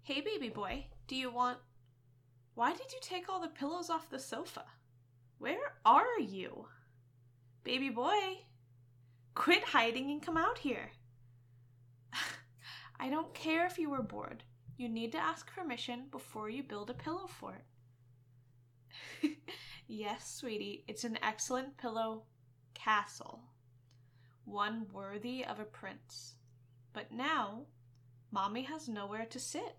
Hey, baby boy, do you want... Why did you take all the pillows off the sofa? Where are you? Baby boy, quit hiding and come out here. I don't care if you were bored. You need to ask permission before you build a pillow fort. Yes, sweetie, it's an excellent pillow castle. One worthy of a prince. But now, Mommy has nowhere to sit.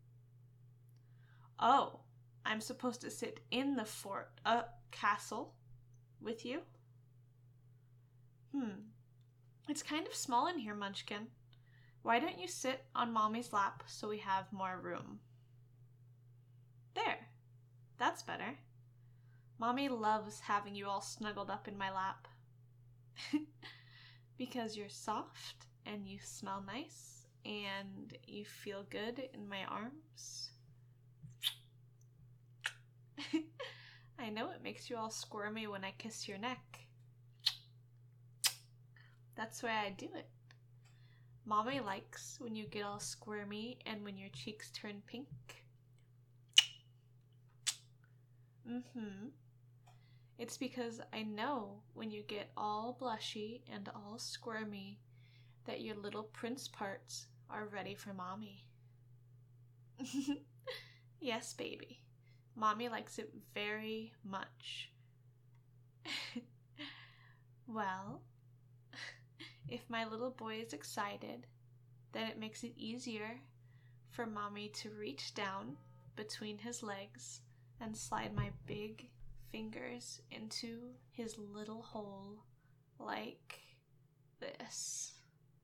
Oh, I'm supposed to sit in the castle with you? It's kind of small in here, Munchkin. Why don't you sit on Mommy's lap so we have more room? There, that's better. Mommy loves having you all snuggled up in my lap. Because you're soft and you smell nice and you feel good in my arms. I know it makes you all squirmy when I kiss your neck. That's the way I do it. Mommy likes when you get all squirmy and when your cheeks turn pink. It's because I know when you get all blushy and all squirmy that your little prince parts are ready for Mommy. Yes, baby. Mommy likes it very much. Well, if my little boy is excited, then it makes it easier for Mommy to reach down between his legs and slide my big fingers into his little hole like this.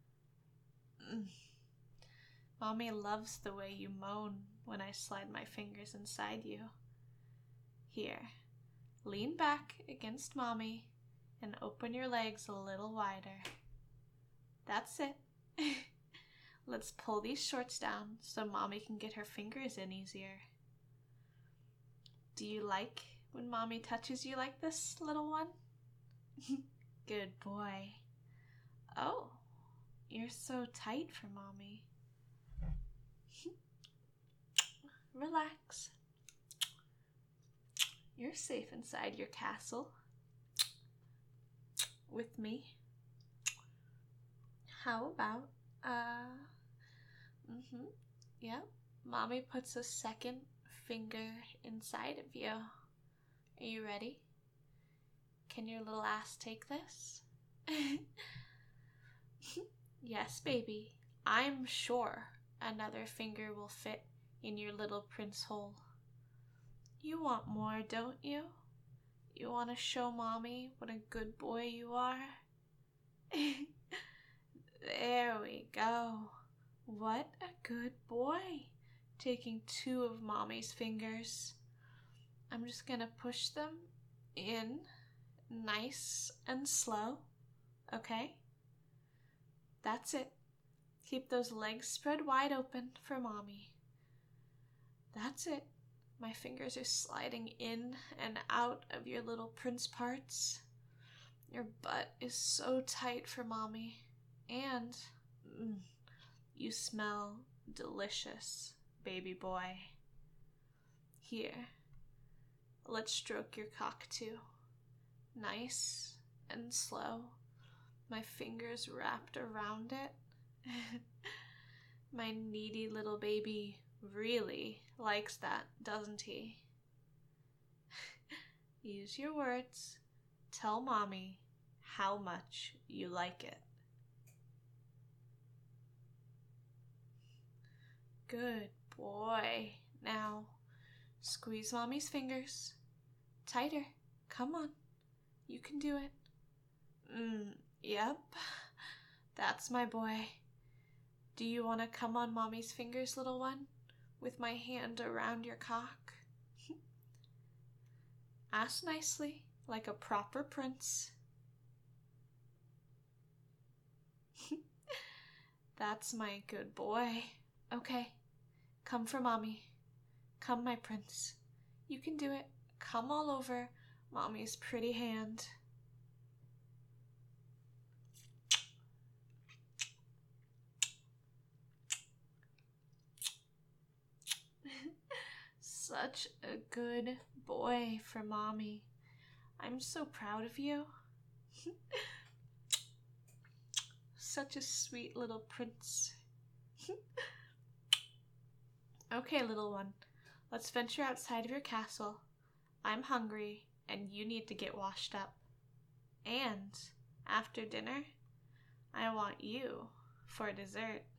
Mommy loves the way you moan when I slide my fingers inside you. Here, lean back against Mommy and open your legs a little wider. That's it. Let's pull these shorts down so Mommy can get her fingers in easier. Do you like when Mommy touches you like this, little one? Good boy. Oh, you're so tight for Mommy. Relax. You're safe inside your castle. With me. How about, Yep, Mommy puts a second finger inside of you. Are you ready? Can your little ass take this? Yes, baby. I'm sure another finger will fit in your little prince hole. You want more, don't you? You want to show Mommy what a good boy you are? There we go. What a good boy. Taking 2 of Mommy's fingers. I'm just gonna push them in nice and slow. Okay? That's it. Keep those legs spread wide open for Mommy. That's it. My fingers are sliding in and out of your little prince parts. Your butt is so tight for Mommy. And you smell delicious, baby boy. Here, let's stroke your cock too. Nice and slow. My fingers wrapped around it. My needy little baby really likes that, doesn't he? Use your words. Tell Mommy how much you like it. Good boy. Now, squeeze Mommy's fingers. Tighter. Come on. You can do it. Yep. That's my boy. Do you want to come on Mommy's fingers, little one? With my hand around your cock? Ask nicely, like a proper prince. That's my good boy. Okay, come for Mommy. Come, my prince. You can do it. Come all over Mommy's pretty hand. such a good boy for Mommy. I'm so proud of you. Such a sweet little prince. Okay, little one, let's venture outside of your castle. I'm hungry, and you need to get washed up. And after dinner, I want you for dessert.